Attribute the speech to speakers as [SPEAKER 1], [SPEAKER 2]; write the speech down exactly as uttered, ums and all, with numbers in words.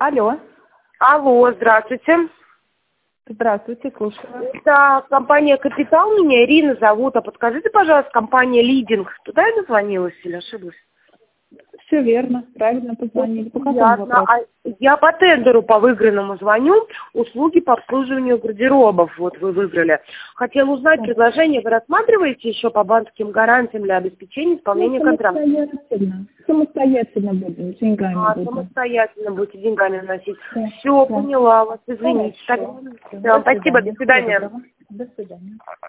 [SPEAKER 1] Алло.
[SPEAKER 2] Алло, здравствуйте.
[SPEAKER 1] Здравствуйте, слушаю.
[SPEAKER 2] Это компания «Капитал», меня Ирина зовут. А подскажите, пожалуйста, компания «Лидинг». Туда я дозвонилась или ошиблась?
[SPEAKER 1] Все верно, правильно позвонили. По какому
[SPEAKER 2] Ясно.
[SPEAKER 1] вопросу?
[SPEAKER 2] А я по тендеру по выигранному звоню. Услуги по обслуживанию гардеробов. Вот вы выиграли. Хотела узнать
[SPEAKER 1] Да.
[SPEAKER 2] предложение. Вы рассматриваете еще по банковским гарантиям для обеспечения исполнения
[SPEAKER 1] Ну,
[SPEAKER 2] контракта?
[SPEAKER 1] самостоятельно. Самостоятельно будем, деньгами
[SPEAKER 2] А,
[SPEAKER 1] будем.
[SPEAKER 2] самостоятельно будете деньгами носить.
[SPEAKER 1] Да,
[SPEAKER 2] Все,
[SPEAKER 1] да.
[SPEAKER 2] поняла вас, извините.
[SPEAKER 1] Хорошо.
[SPEAKER 2] Так, да, спасибо, до свидания.
[SPEAKER 1] До свидания.